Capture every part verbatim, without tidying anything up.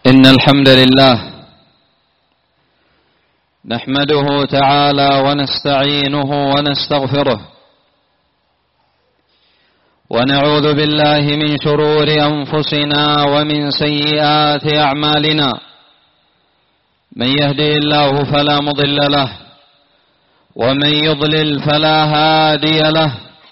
إن الحمد لله نحمده تعالى ونستعينه ونستغفره ونعوذ بالله من شرور أنفسنا ومن سيئات أعمالنا. من يهدي الله فلا مضل له ومن يضلل فلا هادي له،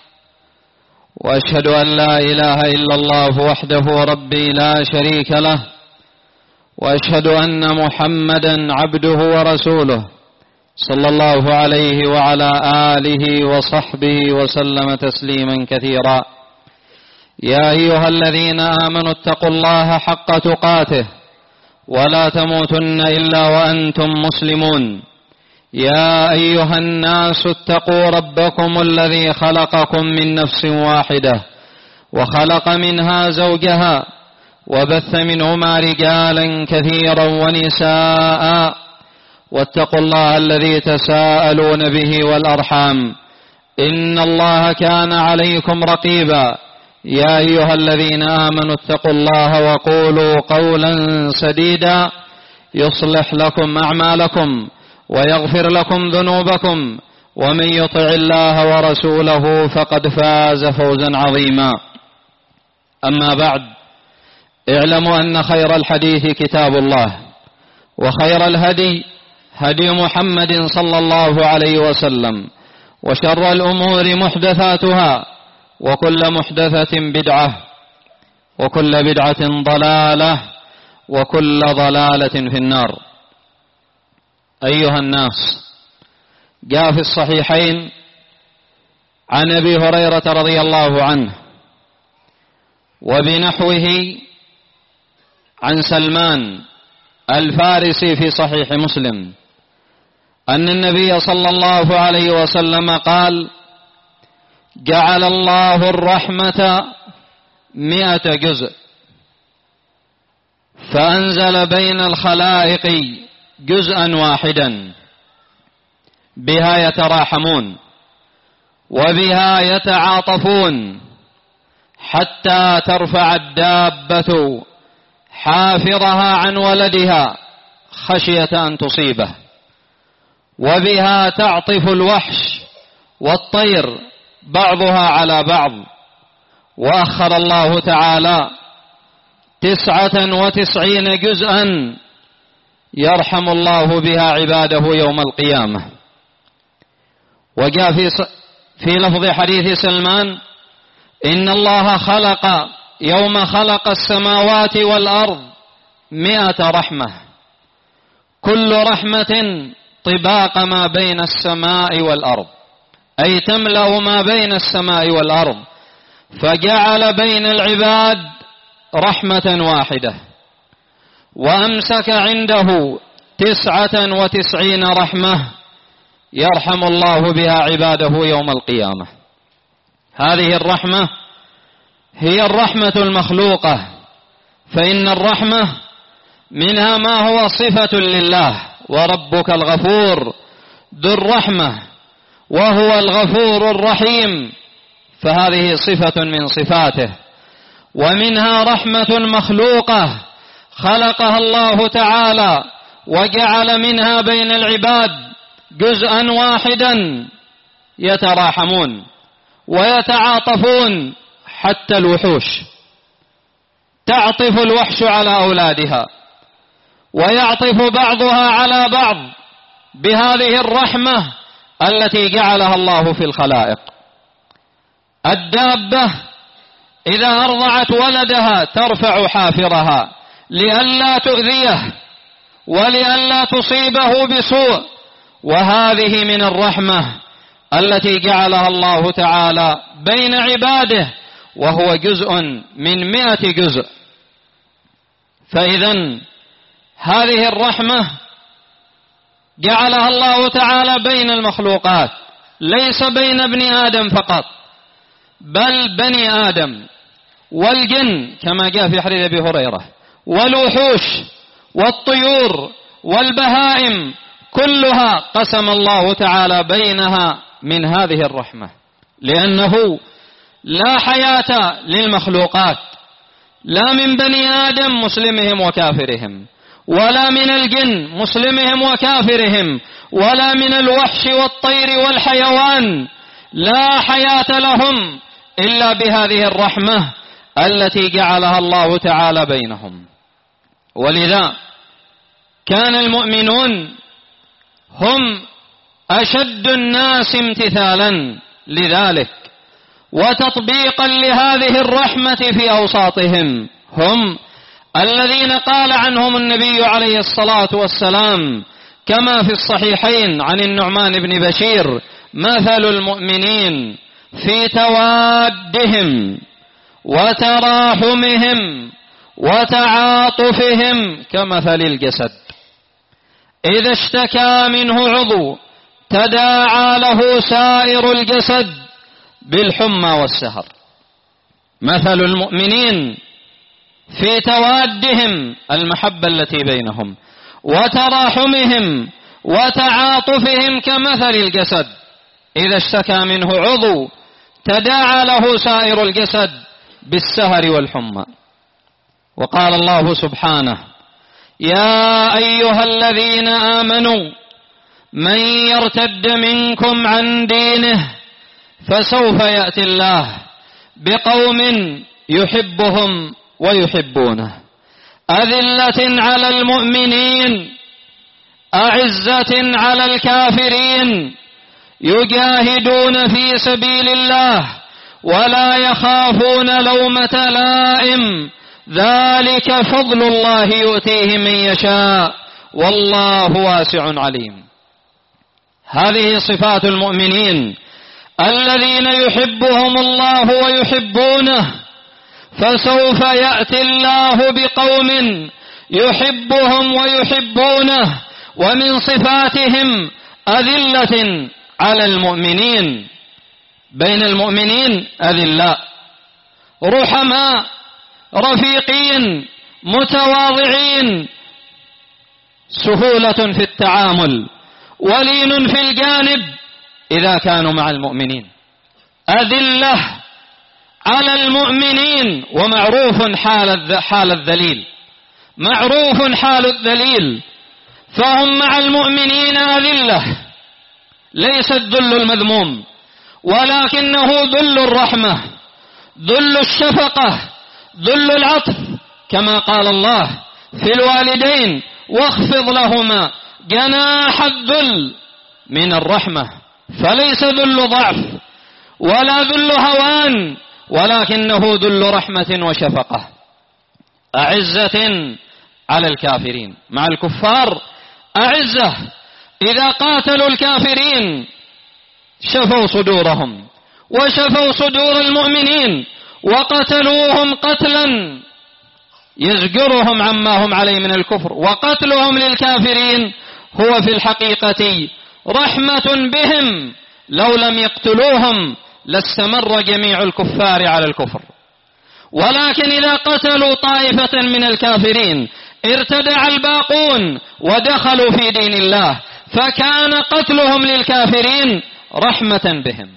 وأشهد أن لا إله إلا الله وحده ربي لا شريك له، وأشهد أن محمدا عبده ورسوله صلى الله عليه وعلى آله وصحبه وسلم تسليما كثيرا. يا أيها الذين آمنوا اتقوا الله حق تقاته ولا تموتن إلا وأنتم مسلمون. يا أيها الناس اتقوا ربكم الذي خلقكم من نفس واحدة وخلق منها زوجها وبث منهما رجالا كثيرا ونساء، واتقوا الله الذي تساءلون به والأرحام إن الله كان عليكم رقيبا. يا أيها الذين آمنوا اتقوا الله وقولوا قولا سديدا يصلح لكم أعمالكم ويغفر لكم ذنوبكم، ومن يطع الله ورسوله فقد فاز فوزا عظيما. أما بعد، اعلموا أن خير الحديث كتاب الله، وخير الهدي هدي محمد صلى الله عليه وسلم، وشر الأمور محدثاتها، وكل محدثة بدعة، وكل بدعة ضلالة، وكل ضلالة في النار. أيها الناس، جاء في الصحيحين عن أبي هريرة رضي الله عنه وبنحوه عن سلمان الفارسي في صحيح مسلم أن النبي صلى الله عليه وسلم قال: جعل الله الرحمة مئة جزء فأنزل بين الخلائق جزءا واحدا، بها يتراحمون وبها يتعاطفون حتى ترفع الدابة حافرها عن ولدها خشية أن تصيبه، وبها تعطف الوحش والطير بعضها على بعض. وأخر الله تعالى تسعة وتسعين جزءا يرحم الله بها عباده يوم القيامة. وجاء في في لفظ حديث سلمان: إن الله خلق يوم خلق السماوات والأرض مئة رحمة، كل رحمة طباق ما بين السماء والأرض، أي تملأ ما بين السماء والأرض، فجعل بين العباد رحمة واحدة، وأمسك عنده تسعة وتسعين رحمة يرحم الله بها عباده يوم القيامة. هذه الرحمة هي الرحمة المخلوقة، فإن الرحمة منها ما هو صفة لله، وربك الغفور ذو الرحمة وهو الغفور الرحيم، فهذه صفة من صفاته. ومنها رحمة مخلوقة خلقها الله تعالى وجعل منها بين العباد جزءا واحدا يتراحمون ويتعاطفون، حتى الوحوش تعطف الوحش على أولادها ويعطف بعضها على بعض بهذه الرحمة التي جعلها الله في الخلائق. الدابة إذا أرضعت ولدها ترفع حافرها لئلا تؤذيه ولئلا تصيبه بسوء، وهذه من الرحمة التي جعلها الله تعالى بين عباده، وهو جزء من مئة جزء. فإذن هذه الرحمة جعلها الله تعالى بين المخلوقات، ليس بين ابن آدم فقط، بل بني آدم والجن كما جاء في حديث أبي هريرة، والوحوش والطيور والبهائم، كلها قسم الله تعالى بينها من هذه الرحمة، لأنه لا حياة للمخلوقات، لا من بني آدم مسلمهم وكافرهم، ولا من الجن مسلمهم وكافرهم، ولا من الوحش والطير والحيوان، لا حياة لهم إلا بهذه الرحمة التي جعلها الله تعالى بينهم. ولذا كان المؤمنون هم أشد الناس امتثالا لذلك وتطبيقا لهذه الرحمة في أوساطهم، هم الذين قال عنهم النبي عليه الصلاة والسلام كما في الصحيحين عن النعمان بن بشير: مثل المؤمنين في توادهم وتراحمهم وتعاطفهم كمثل الجسد إذا اشتكى منه عضو تداعى له سائر الجسد بالحمى والسهر. مثل المؤمنين في توادهم، المحبة التي بينهم، وتراحمهم وتعاطفهم كمثل الجسد إذا اشتكى منه عضو تداعى له سائر الجسد بالسهر والحمى. وقال الله سبحانه: يا أيها الذين آمنوا من يرتد منكم عن دينه فسوف يأتي الله بقوم يحبهم ويحبونه أذلة على المؤمنين أعزة على الكافرين يجاهدون في سبيل الله ولا يخافون لومة لائم ذلك فضل الله يؤتيه من يشاء والله واسع عليم. هذه صفات المؤمنين الذين يحبهم الله ويحبونه، فسوف يأتي الله بقوم يحبهم ويحبونه، ومن صفاتهم أذلة على المؤمنين، بين المؤمنين أذلاء رحماء رفيقين متواضعين، سهولة في التعامل ولين في الجانب إذا كانوا مع المؤمنين، أذلة على المؤمنين. ومعروف حال حال الذليل، معروف حال الذليل، فهم مع المؤمنين أذلة، ليس الذل المذموم ولكنه ذل الرحمة، ذل الشفقة، ذل العطف، كما قال الله في الوالدين: واخفض لهما جناح الذل من الرحمة. فليس ذل ضعف ولا ذل هوان، ولكنه ذل رحمة وشفقة. أعزة على الكافرين، مع الكفار أعزة، إذا قاتلوا الكافرين شفوا صدورهم وشفوا صدور المؤمنين وقتلوهم قتلا يزجرهم عما هم عليه من الكفر. وقتلهم للكافرين هو في الحقيقة رحمة بهم، لو لم يقتلوهم لاستمر جميع الكفار على الكفر. ولكن إذا قتلوا طائفة من الكافرين ارتدع الباقون ودخلوا في دين الله، فكان قتلهم للكافرين رحمة بهم.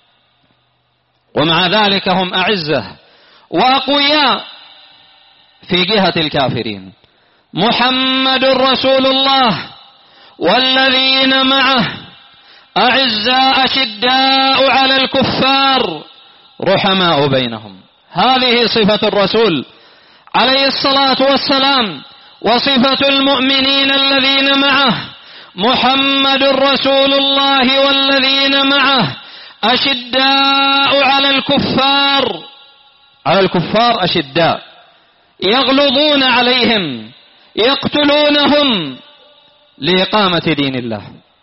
ومع ذلك هم أعزة وأقوياء في جهة الكافرين. محمد رسول الله والذين معه أعزاء شداء على الكفار رحماء بينهم. هذه صفة الرسول عليه الصلاة والسلام، وصفة المؤمنين الذين معه. محمد رسول الله والذين معه أشداء على الكفار، على الكفار أشداء، يغلظون عليهم، يقتلونهم لإقامة دين الله.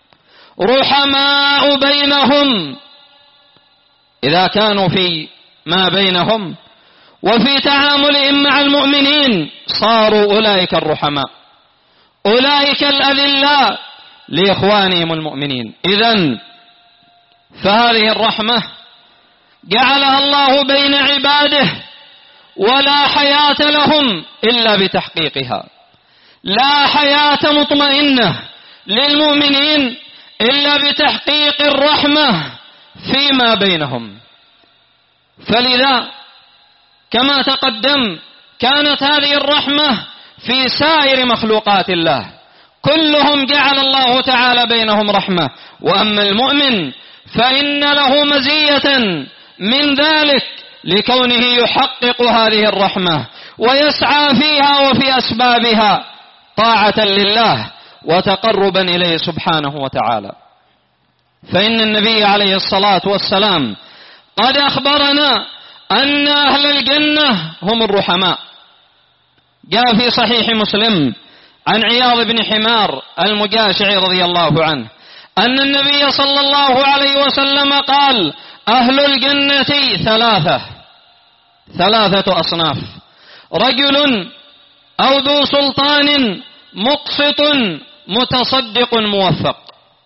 رحماء بينهم، إذا كانوا في ما بينهم وفي تعاملهم مع المؤمنين صاروا أولئك الرحماء، أولئك الأذلاء لإخوانهم المؤمنين. إذن فهذه الرحمة جعلها الله بين عباده، ولا حياة لهم إلا بتحقيقها. لا حياة مطمئنة للمؤمنين إلا بتحقيق الرحمة فيما بينهم. فلذا كما تقدم كانت هذه الرحمة في سائر مخلوقات الله، كلهم جعل الله تعالى بينهم رحمة. وأما المؤمن فإن له مزية من ذلك لكونه يحقق هذه الرحمة ويسعى فيها وفي أسبابها طاعة لله وتقربا إليه سبحانه وتعالى. فإن النبي عليه الصلاة والسلام قد أخبرنا أن أهل الجنة هم الرحماء. جاء في صحيح مسلم عن عياض بن حمار المجاشعي رضي الله عنه أن النبي صلى الله عليه وسلم قال: أهل الجنة ثلاثة ثلاثة أصناف: رجل أو ذو سلطان مقسط متصدق موفق،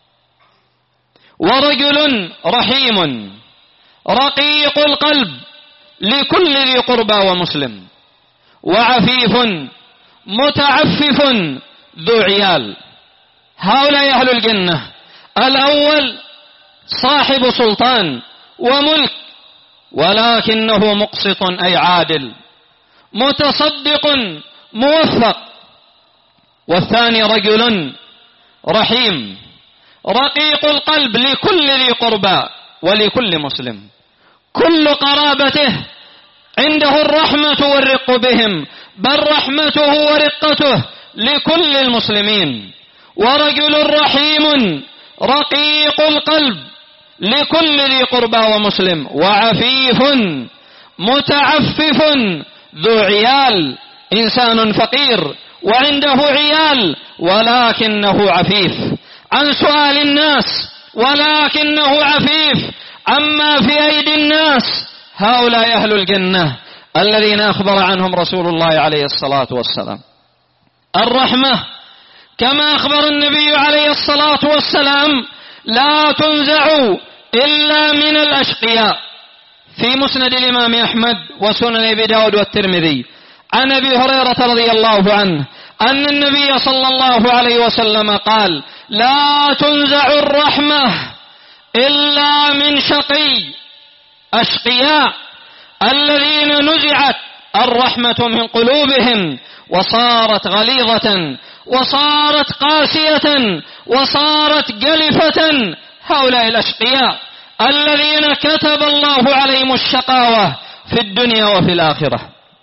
ورجل رحيم رقيق القلب لكل ذي قربى ومسلم، وعفيف متعفف ذو عيال. هؤلاء أهل الجنة. الأول صاحب سلطان وملك ولكنه مقسط أي عادل، متصدق موفق. والثاني رجل رحيم رقيق القلب لكل ذي قربى ولكل مسلم، كل قرابته عنده الرحمة والرق بهم، بل رحمته ورقته لكل المسلمين. ورجل رحيم رقيق القلب لكل ذي قربى ومسلم، وعفيف متعفف ذو عيال، إنسان فقير وعنده عيال ولكنه عفيف عن سؤال الناس، ولكنه عفيف عما في أيدي الناس. هؤلاء أهل الجنة الذين أخبر عنهم رسول الله عليه الصلاة والسلام. الرحمة كما أخبر النبي عليه الصلاة والسلام لا تنزع إلا من الأشقياء. في مسند الإمام أحمد وسنن أبي داود والترمذي عن أبي هريرة رضي الله عنه أن النبي صلى الله عليه وسلم قال: لا تنزع الرحمة إلا من شقي. أشقياء الذين نزعت الرحمة من قلوبهم وصارت غليظة وصارت قاسية وصارت جلفة. هؤلاء الأشقياء الذين كتب الله عليهم الشقاوة في الدنيا وفي الآخرة.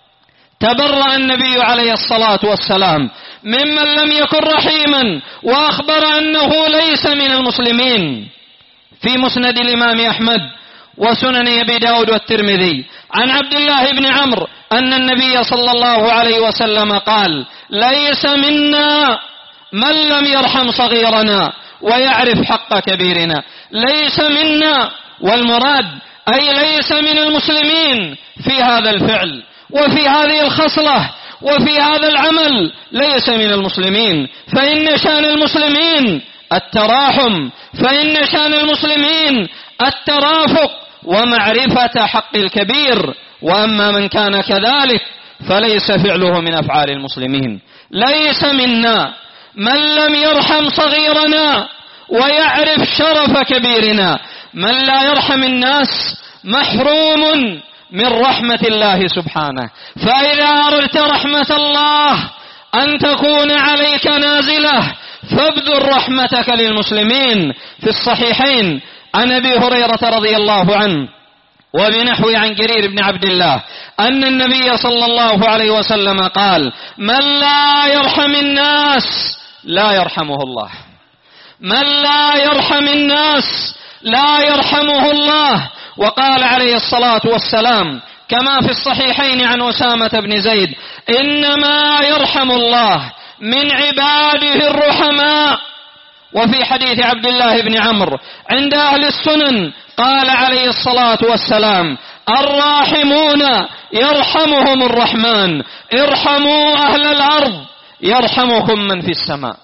تبرأ النبي عليه الصلاة والسلام ممن لم يكن رحيما وأخبر أنه ليس من المسلمين. في مسند الإمام أحمد وسنن أبي داود والترمذي عن عبد الله بن عمرو أن النبي صلى الله عليه وسلم قال: ليس منا من لم يرحم صغيرنا ويعرف حق كبيرنا. ليس منا، والمراد أي ليس من المسلمين في هذا الفعل وفي هذه الخصلة وفي هذا العمل، ليس من المسلمين. فإن شأن المسلمين التراحم، فإن شأن المسلمين الترافق ومعرفة حق الكبير. وأما من كان كذلك فليس فعله من أفعال المسلمين. ليس منا من لم يرحم صغيرنا ويعرف شرف كبيرنا. من لا يرحم الناس محروم من رحمة الله سبحانه. فإذا أردت رحمة الله أن تكون عليك نازلة فابذل رحمتك للمسلمين. في الصحيحين عن أبي هريرة رضي الله عنه وبنحو عن جرير بن عبد الله أن النبي صلى الله عليه وسلم قال: من لا يرحم الناس لا يرحمه الله. من لا يرحم الناس لا يرحمه الله. وقال عليه الصلاة والسلام كما في الصحيحين عن أسامة بن زيد: إنما يرحم الله من عباده الرحماء. وفي حديث عبد الله بن عمرو عند أهل السنن قال عليه الصلاة والسلام: الراحمون يرحمهم الرحمن، ارحموا أهل الأرض يرحمكم من في السماء.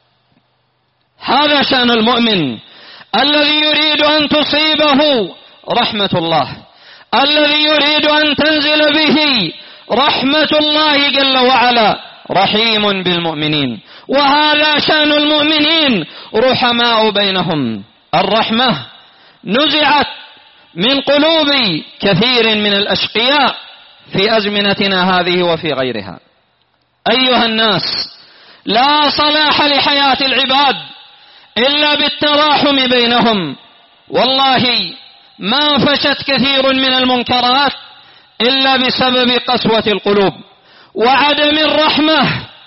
هذا شأن المؤمن الذي يريد أن تصيبه رحمة الله، الذي يريد أن تنزل به رحمة الله جل وعلا، رحيم بالمؤمنين. وهذا شأن المؤمنين، رحماء بينهم. الرحمة نزعت من قلوب كثير من الأشقياء في أزمنتنا هذه وفي غيرها. أيها الناس، لا صلاح لحياة العباد إلا بالتراحم بينهم. والله ما فشت كثير من المنكرات إلا بسبب قسوة القلوب وعدم الرحمة.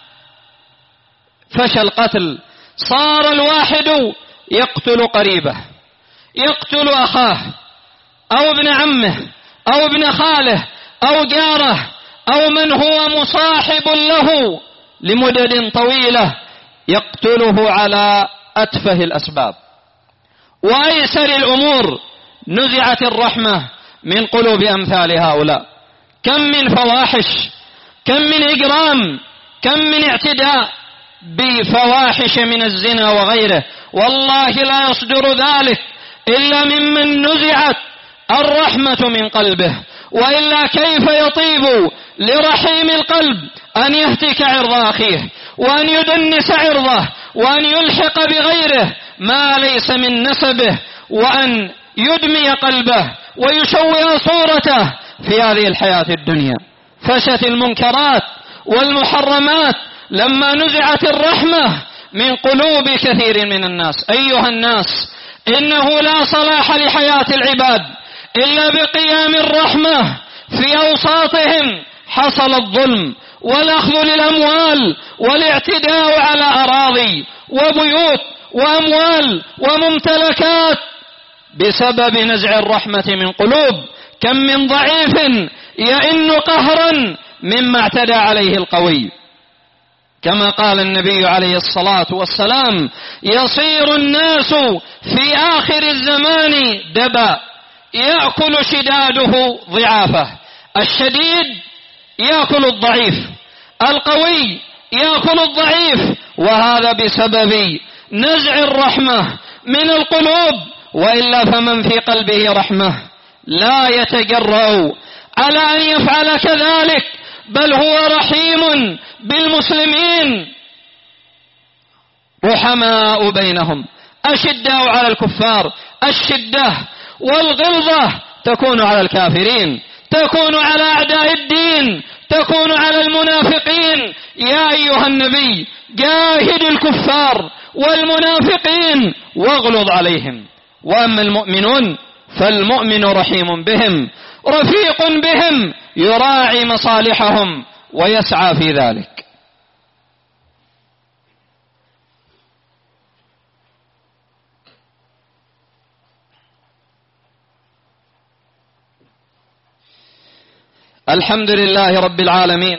فشى القتل، صار الواحد يقتل قريبه، يقتل أخاه أو ابن عمه أو ابن خاله أو جاره أو من هو مصاحب له لمدد طويلة، يقتله على أتفه الأسباب وأيسر الأمور. نزعت الرحمة من قلوب أمثال هؤلاء. كم من فواحش، كم من إجرام، كم من اعتداء بفواحش من الزنا وغيره، والله لا يصدر ذلك إلا ممن نزعت الرحمة من قلبه. وإلا كيف يطيب لرحيم القلب أن يهتك عرض أخيه وأن يدنس عرضه وأن يلحق بغيره ما ليس من نسبه وأن يدمي قلبه ويشوه صورته في هذه الحياة الدنيا. فشت المنكرات والمحرمات لما نزعت الرحمة من قلوب كثير من الناس. أيها الناس، إنه لا صلاح لحياة العباد إلا بقيام الرحمة في أوساطهم. حصل الظلم والأخذ للأموال والاعتداء على أراضي وبيوت وأموال وممتلكات بسبب نزع الرحمة من قلوب. كم من ضعيف يئن قهرا مما اعتدى عليه القوي، كما قال النبي عليه الصلاة والسلام: يصير الناس في آخر الزمان دبا يأكل شداده ضعافه. الشديد يأكل الضعيف، القوي يأكل الضعيف، وهذا بسبب نزع الرحمة من القلوب. وإلا فمن في قلبه رحمة لا يتجرأ على أن يفعل كذلك، بل هو رحيم بالمسلمين رحماء بينهم، أشداء على الكفار. الشدة والغلظة تكون على الكافرين، تكون على أعداء الدين، تكون على المنافقين. يا أيها النبي، جاهد الكفار والمنافقين واغلظ عليهم. وأما المؤمنون فالمؤمن رحيم بهم، رفيق بهم، يراعي مصالحهم ويسعى في ذلك. الحمد لله رب العالمين،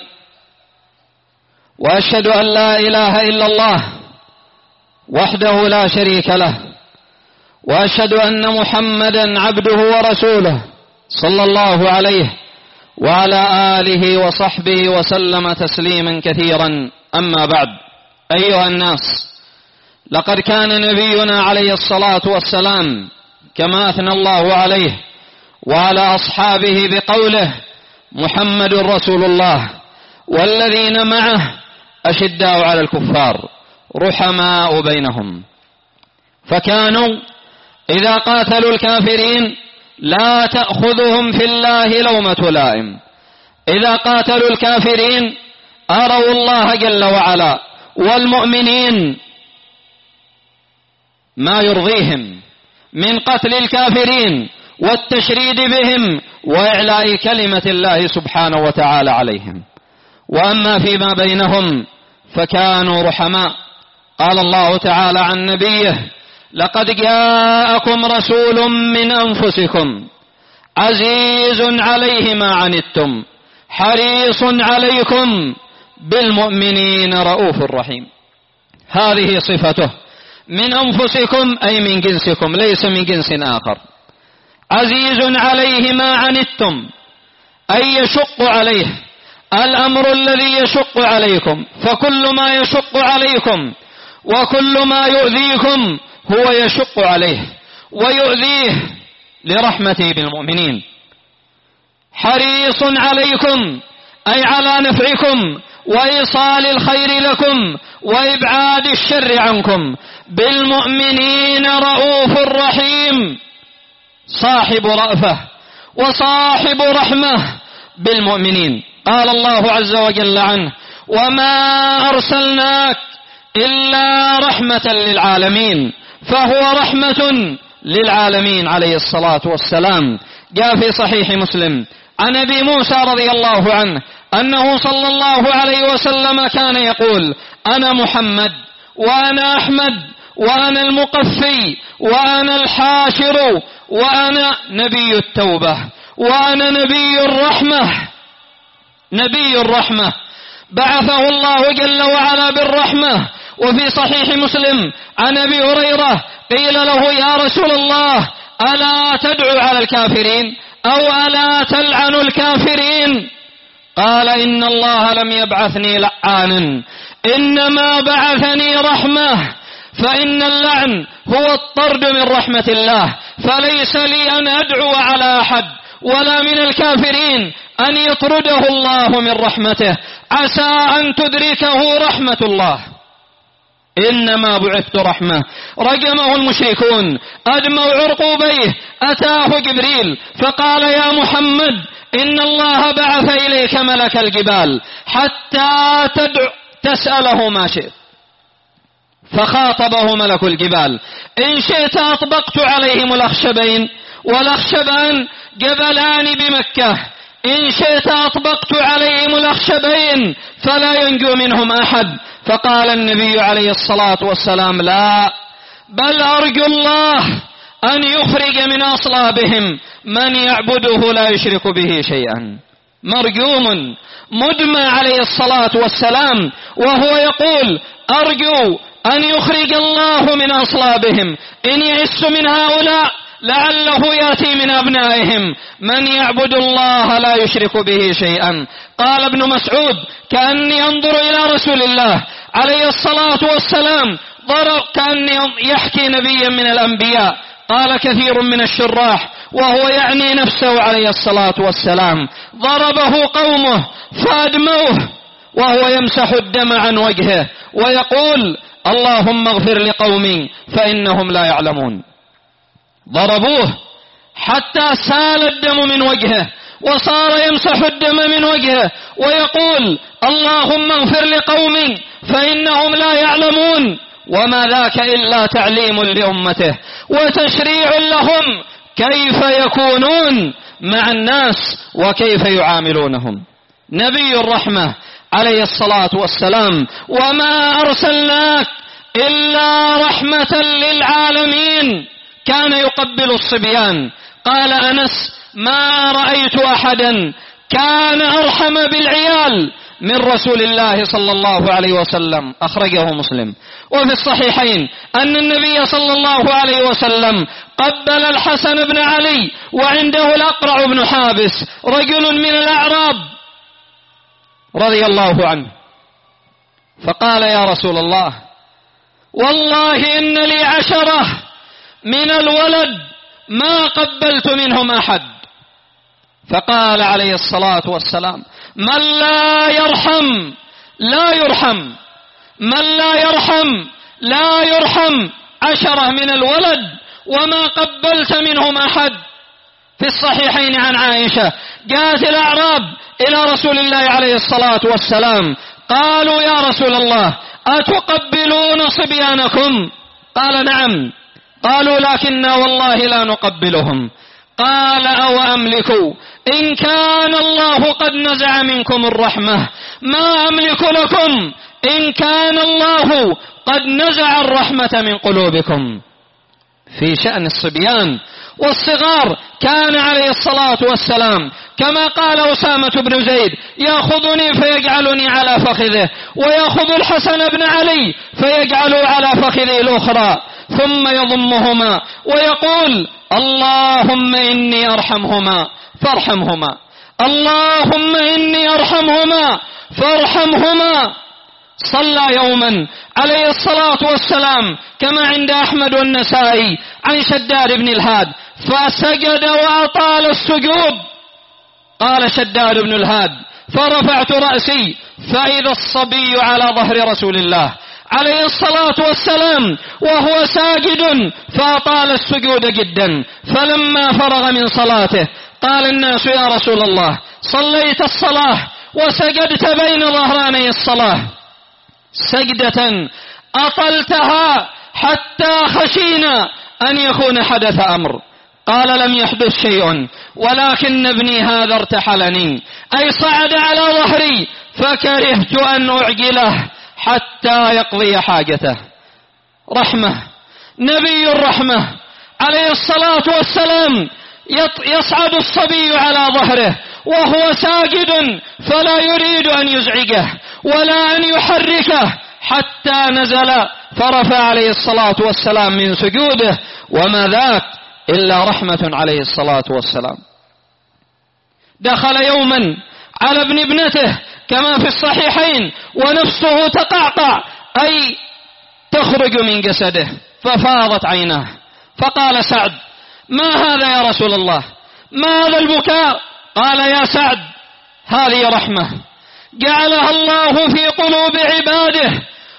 وأشهد أن لا إله إلا الله وحده لا شريك له، وأشهد أن محمدا عبده ورسوله صلى الله عليه وعلى آله وصحبه وسلم تسليما كثيرا. أما بعد، أيها الناس، لقد كان نبينا عليه الصلاة والسلام كما أثنى الله عليه وعلى أصحابه بقوله: محمد رسول الله والذين معه أشداء على الكفار رحماء بينهم. فكانوا إذا قاتلوا الكافرين لا تأخذهم في الله لومة لائم. إذا قاتلوا الكافرين أروا الله جل وعلا والمؤمنين ما يرضيهم من قتل الكافرين والتشريد بهم وإعلاء كلمة الله سبحانه وتعالى عليهم. وأما فيما بينهم فكانوا رحماء. قال الله تعالى عن نبيه: لقد جاءكم رسول من أنفسكم عزيز عليه ما عنتم حريص عليكم بالمؤمنين رؤوف رحيم. هذه صفته، من أنفسكم أي من جنسكم، ليس من جنس آخر. عزيز عليه ما عنتم أي يشق عليه الأمر الذي يشق عليكم، فكل ما يشق عليكم وكل ما يؤذيكم هو يشق عليه ويؤذيه لرحمته بالمؤمنين. حريص عليكم أي على نفعكم وإيصال الخير لكم وإبعاد الشر عنكم. بالمؤمنين رؤوف رحيم، صاحب رأفة وصاحب رحمة بالمؤمنين. قال الله عز وجل عنه: وما أرسلناك إلا رحمة للعالمين، فهو رحمة للعالمين عليه الصلاة والسلام. جاء في صحيح مسلم عن أبي موسى رضي الله عنه أنه صلى الله عليه وسلم كان يقول: أنا محمد وأنا أحمد وأنا المقفي وأنا الحاشر وأنا نبي التوبة وأنا نبي الرحمة. نبي الرحمة بعثه الله جل وعلا بالرحمة. وفي صحيح مسلم عن أبي هريرة قيل له: يا رسول الله، ألا تدعو على الكافرين أو ألا تلعن الكافرين؟ قال: إن الله لم يبعثني لعانا، إنما بعثني رحمة، فإن اللعن هو الطرد من رحمة الله، فليس لي أن أدعو على أحد ولا من الكافرين أن يطرده الله من رحمته، عسى أن تدركه رحمة الله، إنما بعثت رحمة. رجمه المشركون، أدموا عرقوبيه، أتاه جبريل فقال: يا محمد، إن الله بعث إليك ملك الجبال حتى تدع تسأله ما شئت. فخاطبه ملك الجبال: إن شئت أطبقت عليهم الأخشبين، والأخشبان جبلان بمكة، إن شئت أطبقت عليهم الأخشبين فلا ينجو منهم أحد. فقال النبي عليه الصلاة والسلام: لا، بل أرجو الله أن يخرج من أصلابهم من يعبده لا يشرك به شيئا. مرجوم مدمى عليه الصلاة والسلام وهو يقول: أرجو أن يخرج الله من أصلابهم إن يئس من هؤلاء لعله يأتي من أبنائهم من يعبد الله لا يشرك به شيئا. قال ابن مسعود: كأني أنظر إلى رسول الله عليه الصلاة والسلام ضرب كأني يحكي نبيا من الأنبياء. قال كثير من الشراح وهو يعني نفسه عليه الصلاة والسلام: ضربه قومه فأدموه وهو يمسح الدم عن وجهه ويقول: اللهم اغفر لقومي فإنهم لا يعلمون. ضربوه حتى سال الدم من وجهه وصار يمسح الدم من وجهه ويقول: اللهم اغفر لقومي فإنهم لا يعلمون. وما ذاك إلا تعليم لأمته وتشريع لهم كيف يكونون مع الناس وكيف يعاملونهم. نبي الرحمة عليه الصلاة والسلام: وما أرسلناك إلا رحمة للعالمين. كان يقبل الصبيان. قال أنس: ما رأيت أحدا كان أرحم بالعيال من رسول الله صلى الله عليه وسلم. أخرجه مسلم. وفي الصحيحين أن النبي صلى الله عليه وسلم قبل الحسن بن علي وعنده الأقرع بن حابس رجل من الأعراب رضي الله عنه، فقال: يا رسول الله، والله إن لي عشرة من الولد ما قبلت منهم أحد. فقال عليه الصلاة والسلام: من لا يرحم لا يرحم، من لا يرحم لا يرحم. عشرة من الولد وما قبلت منهم أحد. في الصحيحين عن عائشة: جاءت الأعراب إلى رسول الله عليه الصلاة والسلام قالوا: يا رسول الله، أتقبلون صبيانكم؟ قال: نعم. قالوا: لكننا والله لا نقبلهم. قال: أو أملك إن كان الله قد نزع منكم الرحمة ما أملك لكم إن كان الله قد نزع الرحمة من قلوبكم. في شأن الصبيان والصغار كان عليه الصلاة والسلام كما قال أسامة بن زيد: يأخذني فيجعلني على فخذه، ويأخذ الحسن بن علي فيجعله على فخذه الأخرى، ثم يضمهما ويقول: اللهم إني أرحمهما فارحمهما، اللهم إني أرحمهما فارحمهما. صلى يوما عليه الصلاة والسلام كما عند أحمد والنسائي عن شداد بن الهاد فسجد وأطال السجود. قال شداد بن الهاد: فرفعت رأسي فإذا الصبي على ظهر رسول الله عليه الصلاة والسلام وهو ساجد، فأطال السجود جدا. فلما فرغ من صلاته قال الناس: يا رسول الله، صليت الصلاة وسجدت بين ظهراني الصلاة سجدة أطلتها حتى خشينا أن يكون حدث أمر، قال لم يحدث شيء ولكن ابني هذا ارتحلني، أي صعد على ظهري فكرهت أن أعجله حتى يقضي حاجته. رحمة، نبي الرحمة عليه الصلاة والسلام يصعد الصبي على ظهره وهو ساجد فلا يريد أن يزعجه ولا أن يحركه حتى نزل فرفع عليه الصلاة والسلام من سجوده، وما ذاك إلا رحمة عليه الصلاة والسلام. دخل يوما على ابن ابنته كما في الصحيحين ونفسه تقعقع أي تخرج من جسده ففاضت عيناه، فقال سعد: ما هذا يا رسول الله؟ ما هذا البكاء؟ قال: يا سعد، هذه رحمة جعلها الله في قلوب عباده،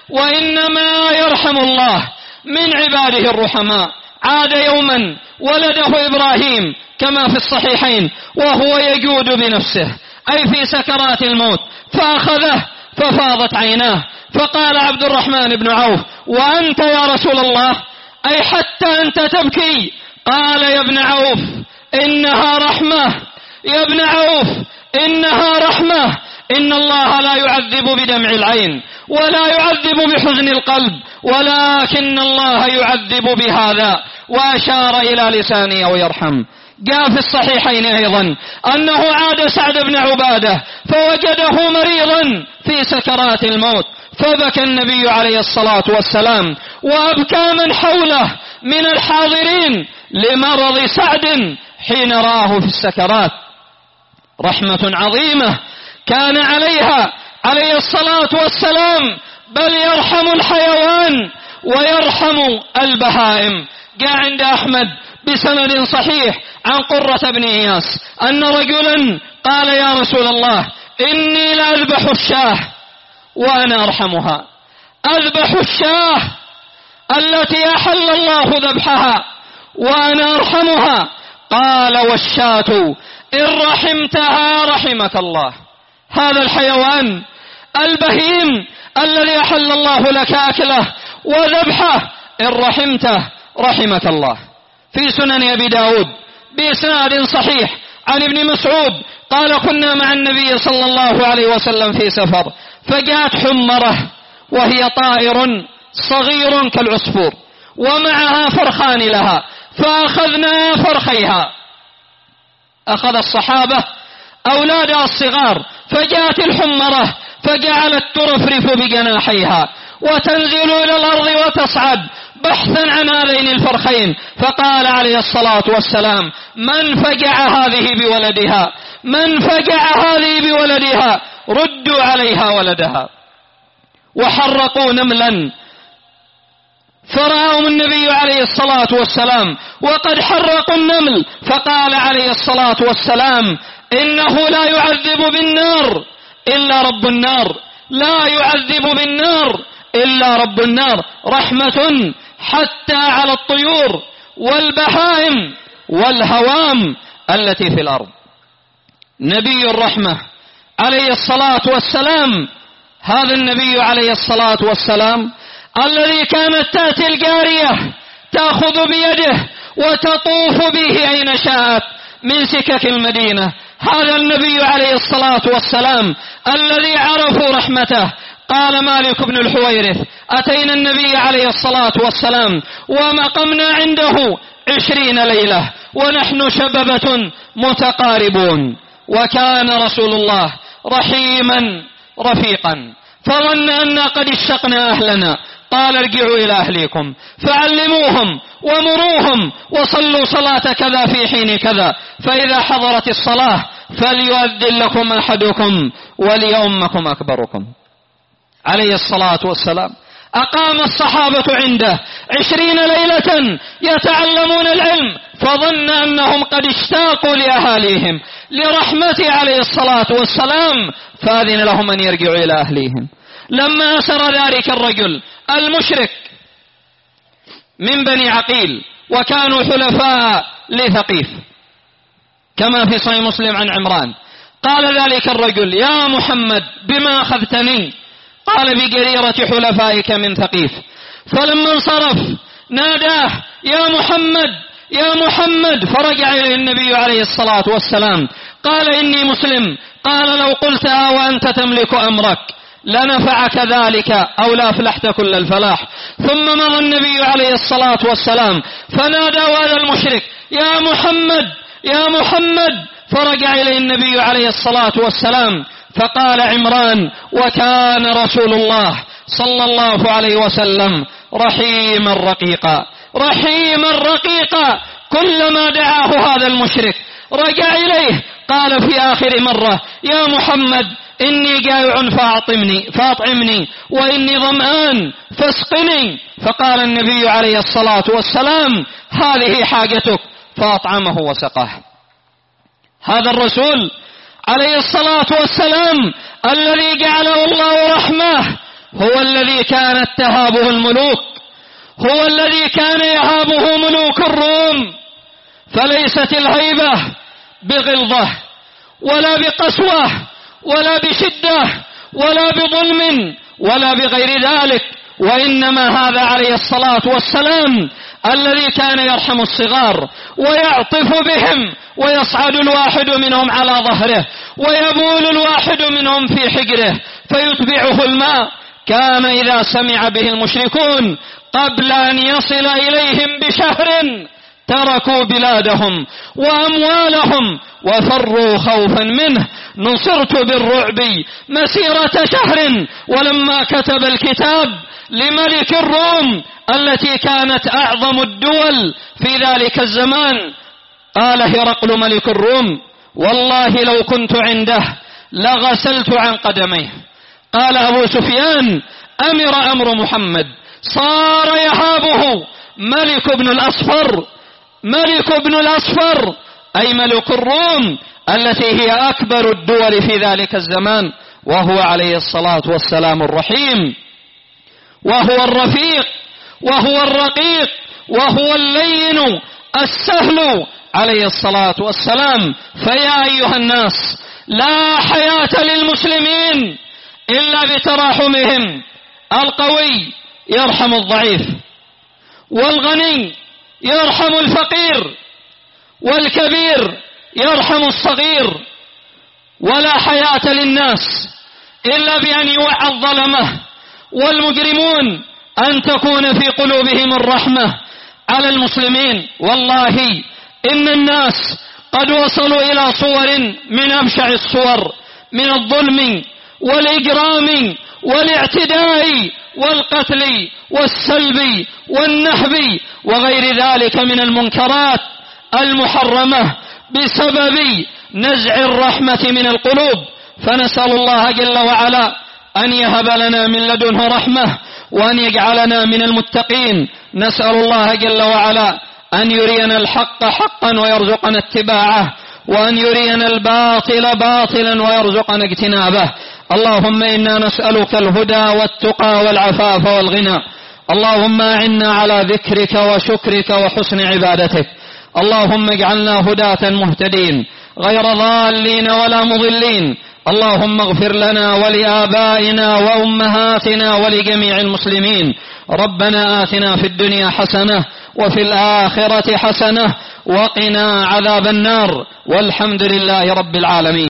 وإنما يرحم الله من عباده الرحماء. عاد يوما ولده إبراهيم كما في الصحيحين وهو يجود بنفسه أي في سكرات الموت، فأخذه ففاضت عيناه، فقال عبد الرحمن بن عوف: وأنت يا رسول الله؟ أي حتى أنت تبكي؟ قال: يا ابن عوف إنها رحمة، يا ابن عوف إنها رحمة، إن الله لا يعذب بدمع العين ولا يعذب بحزن القلب، ولكن الله يعذب بهذا، وأشار إلى لسانه أو يرحم. جاء في الصحيحين أيضا أنه عاد سعد بن عبادة فوجده مريضا في سكرات الموت، فبكى النبي عليه الصلاة والسلام وأبكى من حوله من الحاضرين لمرض سعد حين رآه في السكرات. رحمة عظيمة كان عليها عليه الصلاة والسلام، بل يرحم الحيوان ويرحم البهائم. جاء عند أحمد بسند صحيح عن قرة بن إياس أن رجلا قال: يا رسول الله، إني لأذبح الشاه وأنا أرحمها، أذبح الشاه التي أحل الله ذبحها وأنا أرحمها. قال: والشاة إن رحمتها رحمك الله. هذا الحيوان البهيم الذي أحل الله لك أكله وذبحه إن رحمته رحمك الله. في سنن أبي داود بإسناد صحيح عن ابن مسعود قال: كنا مع النبي صلى الله عليه وسلم في سفر، فجاءت حمرة وهي طائر صغير كالعصفور ومعها فرخان لها، فأخذنا فرخيها. أخذ الصحابة أولادها الصغار، فجاءت الحمرة فجعلت ترفرف بجناحيها وتنزل إلى الأرض وتصعد بحثا عن هذين الفرخين، فقال عليه الصلاة والسلام: من فجع هذه بولدها؟ من فجع هذه بولدها؟ ردوا عليها ولدها. وحرقوا نملا فرآهم النبي عليه الصلاة والسلام وقد حرقوا النمل، فقال عليه الصلاة والسلام: إنه لا يعذب بالنار إلا رب النار، لا يعذب بالنار إلا رب النار. رحمة حتى على الطيور والبهائم والهوام التي في الأرض. نبي الرحمة عليه الصلاة والسلام، هذا النبي عليه الصلاة والسلام الذي كانت تأتي الجارية تأخذ بيده وتطوف به أين شاءت من سكك المدينة، هذا النبي عليه الصلاة والسلام الذي عرفوا رحمته. قال مالك بن الحويرث: أتينا النبي عليه الصلاة والسلام ومقمنا عنده عشرين ليلة ونحن شببة متقاربون، وكان رسول الله رحيما رفيقا، فظن أننا قد اشتقنا أهلنا، قال: ارجعوا إلى أهليكم فعلموهم ومروهم وصلوا صلاة كذا في حين كذا، فإذا حضرت الصلاة فليؤذن لكم أحدكم وليؤمكم أكبركم. عليه الصلاة والسلام أقام الصحابة عنده عشرين ليلة يتعلمون العلم، فظن أنهم قد اشتاقوا لأهاليهم لرحمته عليه الصلاة والسلام، فأذن لهم أن يرجعوا إلى أهليهم. لما أسر ذلك الرجل المشرك من بني عقيل وكانوا حلفاء لثقيف كما في صحيح مسلم عن عمران قال ذلك الرجل: يا محمد بما أخذتني؟ قال: بجريرة حلفائك من ثقيف. فلما انصرف ناداه: يا محمد يا محمد، فرجع إليه النبي عليه الصلاة والسلام قال: إني مسلم. قال: لو قلتها وأنت تملك أمرك لنفعك ذلك أو لا أفلحت كل الفلاح. ثم مضى النبي عليه الصلاة والسلام فنادى هذا المشرك: يا محمد يا محمد، فرجع إليه النبي عليه الصلاة والسلام فقال عمران: وكان رسول الله صلى الله عليه وسلم رحيما رقيقا رحيما رقيقا. كلما دعاه هذا المشرك رجع إليه قال في آخر مرة: يا محمد إني جائع فأطعمني فأطعمني وإني ظمآن فاسقني. فقال النبي عليه الصلاة والسلام: هذه حاجتك، فأطعمه وسقاه. هذا الرسول عليه الصلاة والسلام الذي جعله الله رحمة هو الذي كانت تهابه الملوك، هو الذي كان يهابه ملوك الروم. فليست الهيبة بغلظة ولا بقسوة ولا بشدة ولا بظلم ولا بغير ذلك، وإنما هذا عليه الصلاة والسلام الذي كان يرحم الصغار ويعطف بهم، ويصعد الواحد منهم على ظهره ويبول الواحد منهم في حجره فيتبعه الماء. كان إذا سمع به المشركون قبل أن يصل إليهم بشهر تركوا بلادهم وأموالهم وفروا خوفا منه. نصرت بالرعب مسيرة شهر. ولما كتب الكتاب لملك الروم التي كانت أعظم الدول في ذلك الزمان، قال هرقل ملك الروم: والله لو كنت عنده لغسلت عن قدميه. قال أبو سفيان: أمر أمر محمد، صار يهابه ملك ابن الأصفر. ملك ابن الأصفر أي ملك الروم التي هي أكبر الدول في ذلك الزمان، وهو عليه الصلاة والسلام الرحيم، وهو الرفيق، وهو الرقيق، وهو اللين السهل عليه الصلاة والسلام. فيا أيها الناس، لا حياة للمسلمين إلا بتراحمهم. القوي يرحم الضعيف، والغني يرحم الفقير، والكبير يرحم الصغير. ولا حياة للناس إلا بأن يوعى الظلمة والمجرمون أن تكون في قلوبهم الرحمة على المسلمين. والله إن الناس قد وصلوا إلى صور من أبشع الصور من الظلم والإجرام والاعتداء والقتل والسلب والنهب وغير ذلك من المنكرات المحرمة بسبب نزع الرحمة من القلوب. فنسأل الله جل وعلا أن يهب لنا من لدنه رحمة وأن يجعلنا من المتقين. نسأل الله جل وعلا أن يرينا الحق حقا ويرزقنا اتباعه، وأن يرينا الباطل باطلا ويرزقنا اجتنابه. اللهم إنا نسألك الهدى والتقى والعفاف والغنى. اللهم أعنا على ذكرك وشكرك وحسن عبادتك. اللهم اجعلنا هداة مهتدين غير ضالين ولا مضلين. اللهم اغفر لنا ولآبائنا وأمهاتنا ولجميع المسلمين. ربنا آتنا في الدنيا حسنة وفي الآخرة حسنة وقنا عذاب النار، والحمد لله رب العالمين.